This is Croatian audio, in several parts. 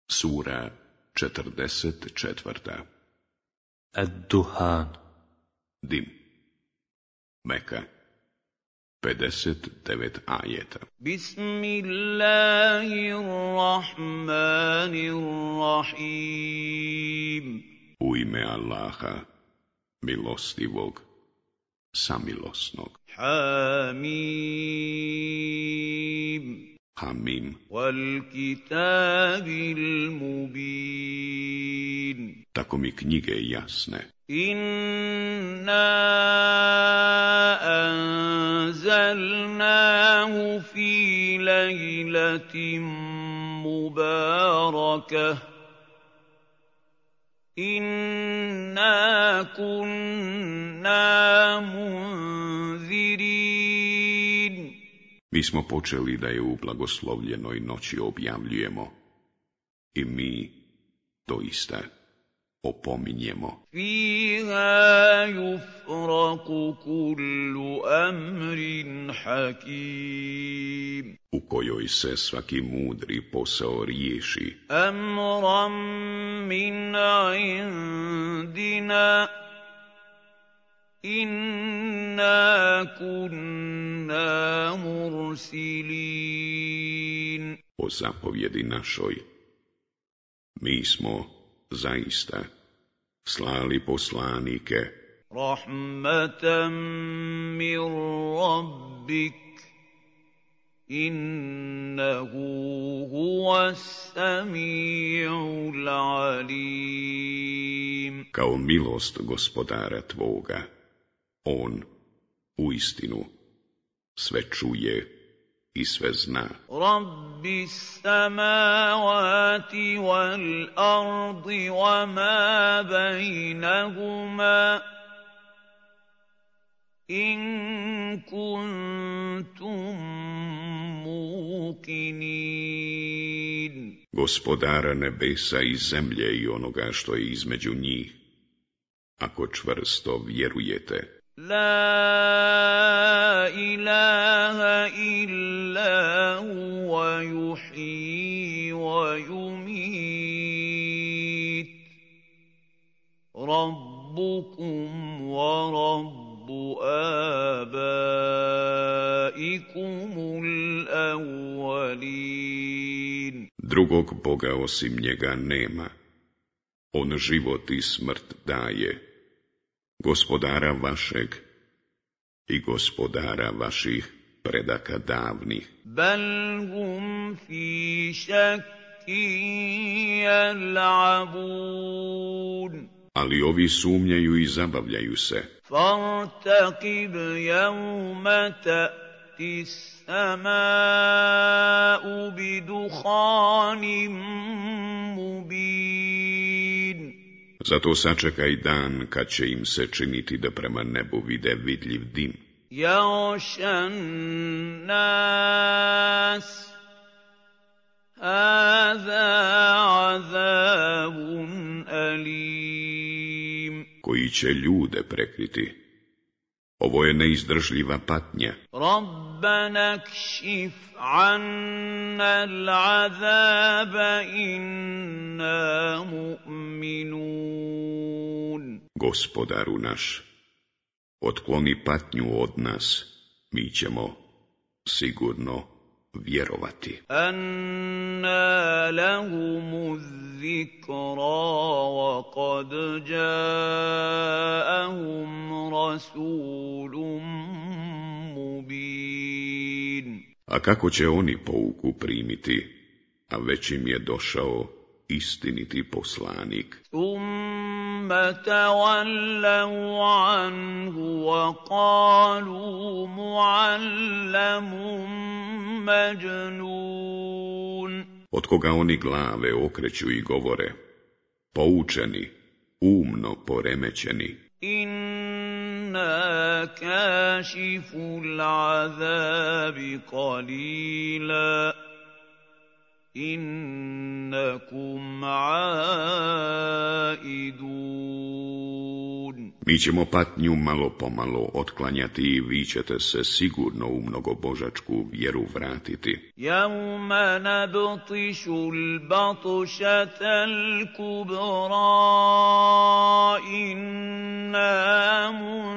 Sura 44. Ad-Duhan. Dim. Meka. 59 ajeta. Bismillahirrahmanirrahim. U ime Allaha, milostivog, samilosnog. Hamim. Hamim. Wal kitabil mubin. Tako mi knjige jasne. Inna anzalnahu fi lejlatin mubarakah. Inna kunna munzirin. Mi smo počeli da je u blagoslovljenoj noći objavljujemo. I mi doista opominjemo. Fiha yufraku kullu amrin hakim. U kojoj se svaki mudri posao riješi. Amran min indina. Inna kunna mursilin. Po zapovjedi našoj, mi smo zaista slali poslanike. Rahmatan min rabbik. Innahu huwa sami'ul alim. Kao milost gospodara tvoga, on uistinu sve čuje i sve zna. Rabbi samavati wal ardi wa ma bejnahuma. In kuntum muqinin. Gospodara nebesa i zemlje i onoga što je između njih, ako čvrsto vjerujete. La ilaha illa huwa yuhyi wa yumit. Rabbukum wa rabbu abaikumul awwalin. Drugog Boga osim njega nema. On život i smrt daje. Gospodara vašeg i gospodara vaših predaka davnih. Bal hum fi šakkin yal'abun. Ali ovi sumnjaju i zabavljaju se. Fartaqib yawma ta'ti as-sama'u bidukhanin mubin. Zato sačekaj dan kad će im se činiti da prema nebu vide vidljiv dim. Yaghshan nas. Hadha azabun alim. Koji će ljude prekriti. Ovo je neizdržljiva patnja. Rabbana kšif anna al'azaba inna mu'minun. Gospodaru naš, otkloni patnju od nas, mi ćemo sigurno vjerovati. Anna lahumu zikra wa qad ja'ahum rasulun mubin. A kako će oni pouku primiti, a već im je došao istiniti poslanik? Thumma tawallaw anhu wa qalu mu'allamun majnun. Od koga oni glave okreću i govore, poučeni, umno poremećeni. Inna kashiful azabi qalila. Innakum aidun. Mi ćemo patnju malo pomalo otklanjati i vi ćete se sigurno u mnogobožačku vjeru vratiti. يَوْمَ نَبْطِشُ الْبَطْشَةَ الْكُبْرَى إِنَّا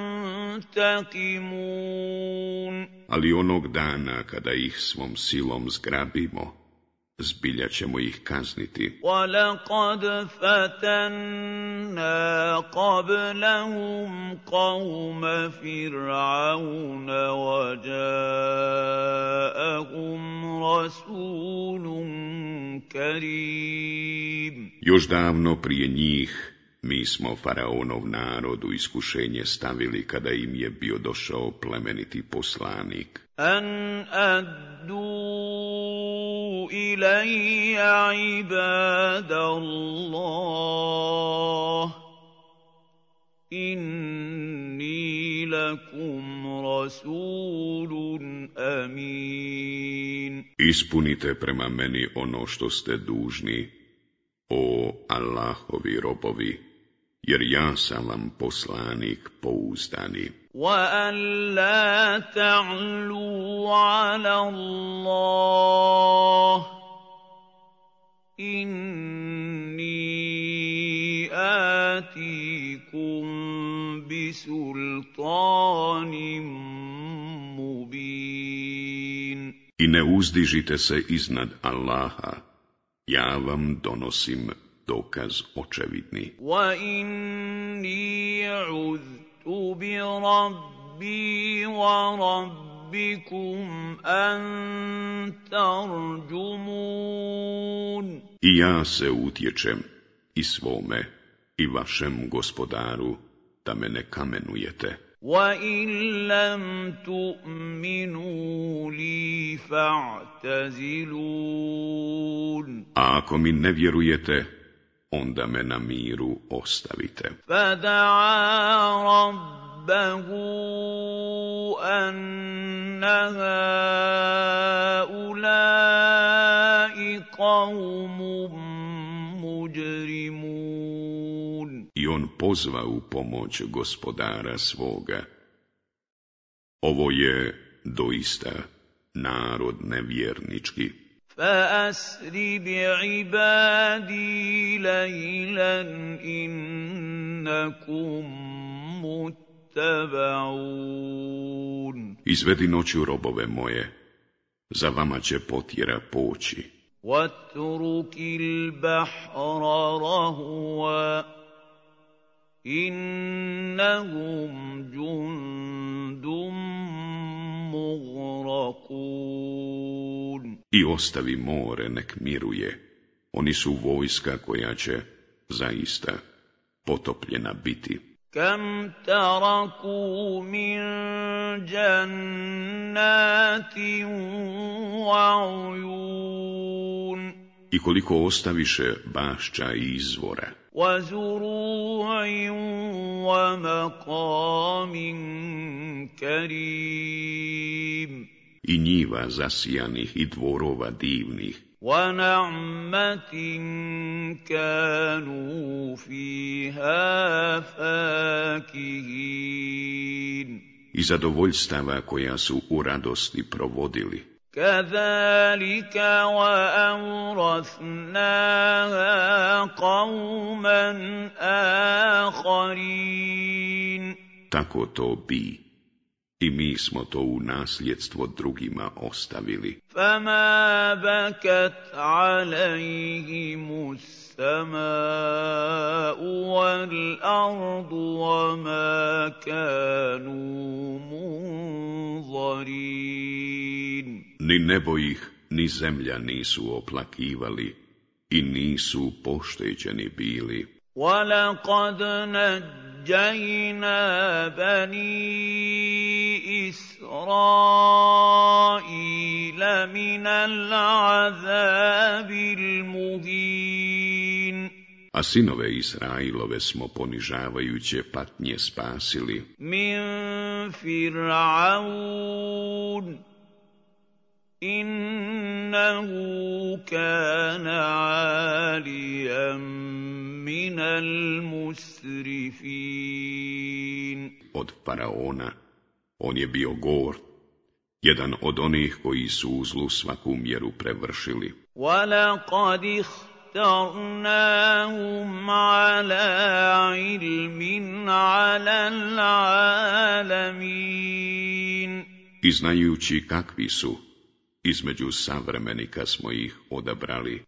مُنْتَقِمُونَ. Ali onog dana kada ih svom silom zgrabimo, zbilja ćemo ih kazniti. وَلَقَدْ فَتَنَّا قَبْلَهُمْ قَوْمَ فِرْعَوْنَ وَجَاءَهُمْ رَسُولٌ كَرِيمٌ. Još davno prije njih mi smo faraonov narod u iskušenje stavili kada im je bio došao plemeniti poslanik. أَنْ أَدُّوا إِلَيَّ عِبَادَ اللَّهِ إِنِّي لَكُمْ رَسُولٌ أَمِينٌ. Ispunite prema meni ono što ste dužni, o Allahovi robovi, jer ja sam vam poslanik pouzdani. وَأَن لَّا تَعْلُوا عَلَى اللَّهِ إِنِّي آتِيكُم بِسُلْطَانٍ مُّبِينٍ. I ne uzdižite se iznad Allaha, ja vam donosim dokaz očevidni. وَإِنِّي عُذْتُ بِرَبِّي وَرَبِّكُمْ أَن تَرْجُمُونِ. I ja se utječem i svome i vašem gospodaru da me ne kamenujete. وَإِن لَّمْ تُؤْمِنُوا لِي فَاعْتَزِلُونِ. A ako mi ne vjerujete, onda me na miru ostavite. فَدَعَا رَبَّهُ أَنَّ هَٰؤُلَاءِ قَوْمٌ مُجْرِمُونَ. I on pozva u pomoć gospodara svoga. Ovo je doista narod nevjernički. فَأَسْرِ بِعِبَادِي لَيْلًا إِنَّكُمْ مُتَّبَعُونَ. Izvedi noću robove moje, za vama će potjera poći. وَاتْرُكِ الْبَحْرَ رَهْوًا إِنَّهُمْ جُندٌ مُغْرَقُونَ. I ostavi more nek miruje, oni su vojska koja će zaista potopljena biti. كَمْ تَرَكُوا مِنْ جَنَّاتٍ وَعُيُونٍ. I koliko ostaviše bašća i izvora. وَزُرُوعٍ وَمَقَامٍ كَرِيمٍ. I njiva zasijanih i dvorova divnih. وَنَعْمَةٍ كَانُوا فِيهَا فَاكِهِينَ. I zadovoljstava koja su u radosti provodili. كَذَلِكَ وَأَوْرَثْنَاهَا قَوْمًا آخَرِينَ. Tako to bi. I mi smo to u nasljedstvo drugima ostavili. فَمَا بَكَتْ عَلَيْهِمُ السَّمَاءُ وَالْأَرْضُ وَمَا كَانُوا مُنظَرِينَ. Ni nebo ih, ni zemlja nisu oplakivali i nisu pošteđeni bili. وَلَقَدْ نَجَّيْنَا بَنِي إِسْرَائِيلَ مِنَ الْعَذَابِ الْمُهِينِ. A sinove Israilove smo ponižavajuće patnje spasili. مِنْ فِرْعَوْنَ إِنَّهُ كَانَ عَالِيًا من المسرفين. Od faraona on je bio gor, jedan od onih koji su u zlu svaku mjeru prevršili. وَلَقَدِ اخْتَرْنَاهُمْ عَلَىٰ عِلْمٍ عَلَى الْعَالَمِينَ. I znajući kakvi su, između savremenika smo ih odabrali.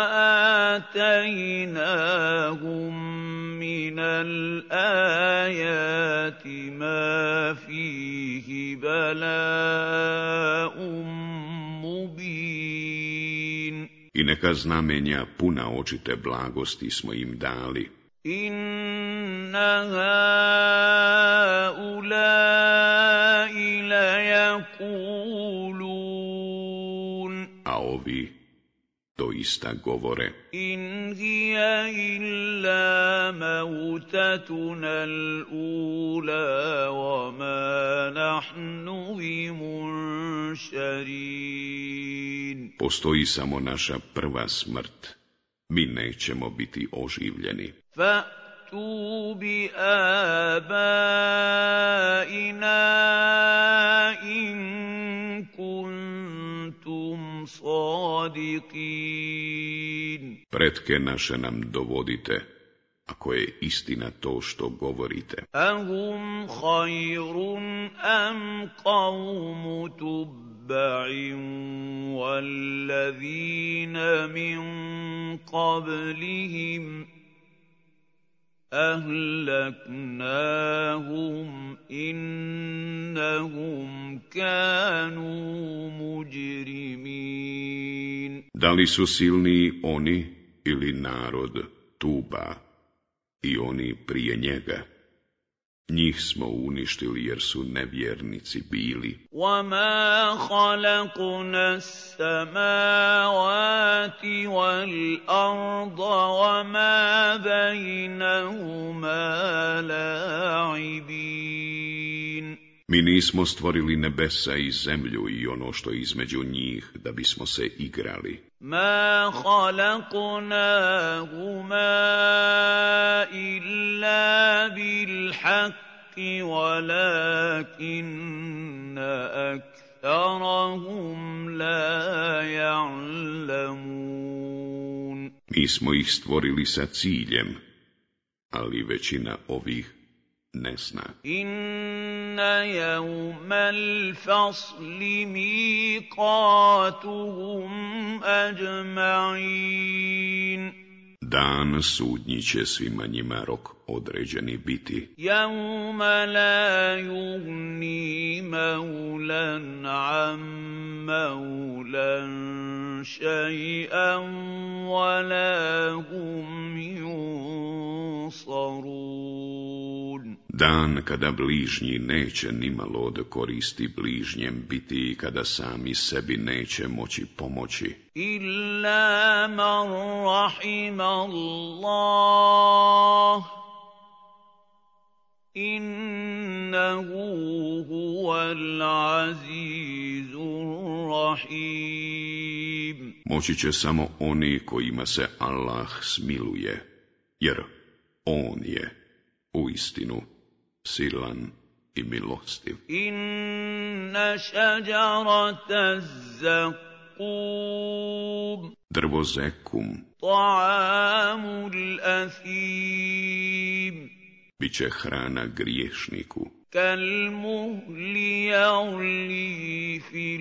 وَآتَيْنَاهُمْ مِنَ الْآيَاتِ مَا فِيهِ بَلَاءٌ مُبِينٌ. I neka znamenja puna očite blagosti smo im dali. إِنَّ هَٰؤُلَاءِ لَيَقُولُونَ. A ovi doista govore: إِنْ هِيَ إِلَّا مَوْتَتُنَا الْأُولَىٰ وَمَا نَحْنُ بِمُنشَرِينَ. Postoji samo naša prva smrt, mi nećemo biti oživljeni. فَأْتُوا بِآبَائِنَا إِن كُنتُمْ صَادِقِينَ. Pretke naše nam dovodite, ako je istina to što govorite. أَهُمْ خَيْرٌ أَمْ قَوْمُ تُبَّعٍ وَالَّذِينَ مِن قَبْلِهِمْ أَهْلَكْنَاهُمْ إِنَّهُمْ كَانُوا مُجْرِمِينَ. Da li su silniji oni ili narod Tuba i oni prije njega? Njih smo uništili jer su nevjernici bili. وَمَا خَلَقْنَا السَّمَاوَاتِ وَالْأَرْضَ وَمَا بَيْنَهُمَا لَاعِبِينَ. Mi nismo stvorili nebesa i zemlju i ono što je između njih da bismo se igrali. مَا خَلَقْنَاهُمَا إِلَّا بِالْحَقِّ وَلَكِنَّ أَكْثَرَهُمْ لَا يَعْلَمُونَ. Mi smo ih stvorili sa ciljem, ali većina ovih ne zna. إِنَّ يَوْمَ الْفَصْلِ مِيقَاتُهُمْ أَجْمَعِينَ. Dan sudnji će svima njima rok određeni biti. يَوْمَ لَا يُغْنِي مَوْلًى عَن مَّوْلًى شَيْئًا وَلَا هُمْ يُنصَرُونَ. Dan kada bližnji neće nimalo od koristi bližnjem biti i kada sami sebi neće moći pomoći. إِلَّا مَن رَّحِمَ اللَّهُ إِنَّهُ هُوَ الْعَزِيزُ الرَّحِيمُ. Moći će samo oni kojima se Allah smiluje, jer On je uistinu silan i milostiv. إِنَّ شَجَرَتَ الزَّقُّومِ Drvo zekum طَعَامُ الْأَثِيمِ biće hrana griješniku, كَالْمُهْلِ يَغْلِي فِي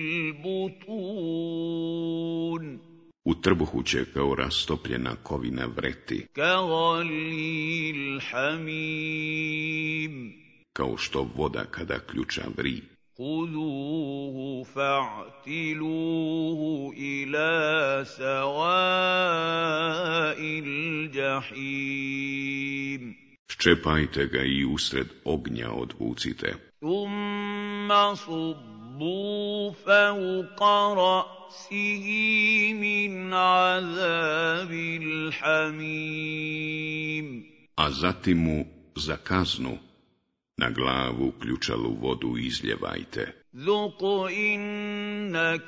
الْبُطُونِ u trbuhu će kao rastopljena kovina vreti, كَغَلْيِ الْحَمِيمِ kao što voda kada ključa vri. خُذُوهُ فَاعْتِلُوهُ إِلَىٰ سَوَاءِ الْجَحِيمِ Ščepajte ga i usred ognja odvucite. ثُمَّ صُبُّوا فَوْقَ رَأْسِهِ مِنْ عَذَابِ الْحَمِيمِ. A zatim mu za kaznu na glavu ključalu vodu izljevajte. ذُقْ إِنَّكَ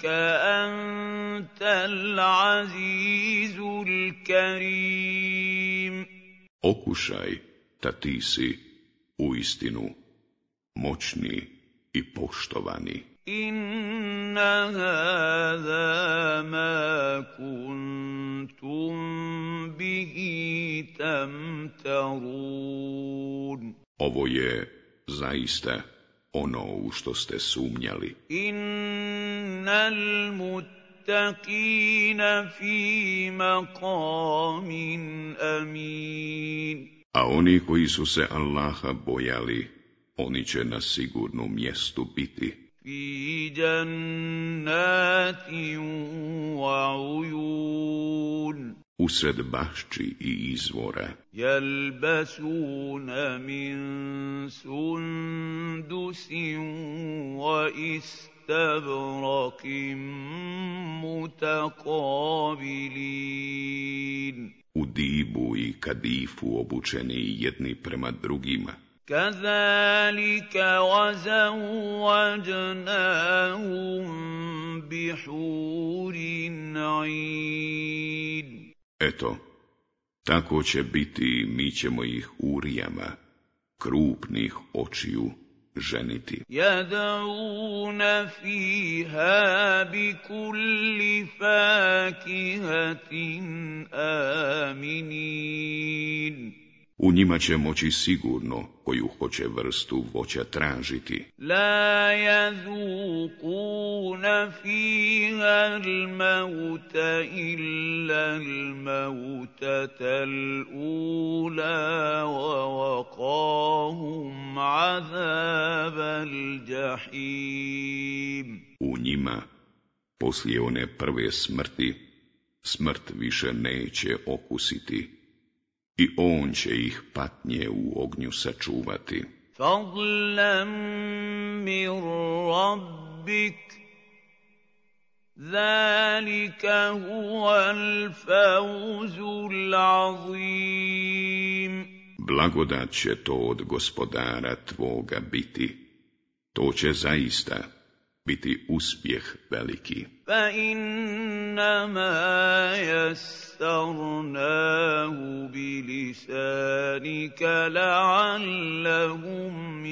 أَنْتَ الْعَزِيزُ الْكَرِيمُ. okušaj da ti si uistinu moćni i poštovani. Inna hada ma kuntum bihi tamtarun. Ovo je zaista ono u što ste sumnjali. Innal muttaqina fi maqamin amin. A oni koji su se Allaha bojali, oni će na sigurnom mjestu biti. Fi jannatin wa uyun. Usred bašči i izvora. Yalbasuna min sundusin wa istabrakin mutakabilin. U dibu i kadifu obučeni jedni prema drugima. Kazalika wazawwajnahum bihurin 'ain. Eto, tako će biti, mi ćemo ih urijama, krupnih očiju, ženiti. Yad'una fiha bikulli fakihatin aminin. U njima će moći sigurno koju hoće vrstu voća tražiti. La yazuquna fiha al-mauta illa al-mautata al-ula wa waqahum azab al-jahim. U njima, poslije one prve smrti, smrt više neće okusiti. I on će ih patnje u ognju sačuvati. Fadlan min rabbik, zalika huwal fawzul azim. Blagodat će to od gospodara tvoga biti. To će zaista biti uspjeh veliki. Fa innama yassarnahu bilisanika la'allahum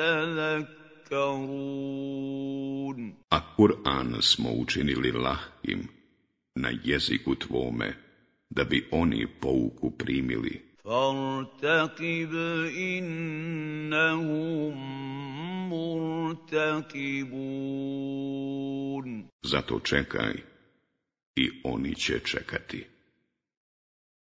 yatadhakkarun. A Kur'an smo učinili lahkim na jeziku tvome, da bi oni pouku primili. Fartaqib innahum murtaqibun. Zato čekaj, i oni će čekati.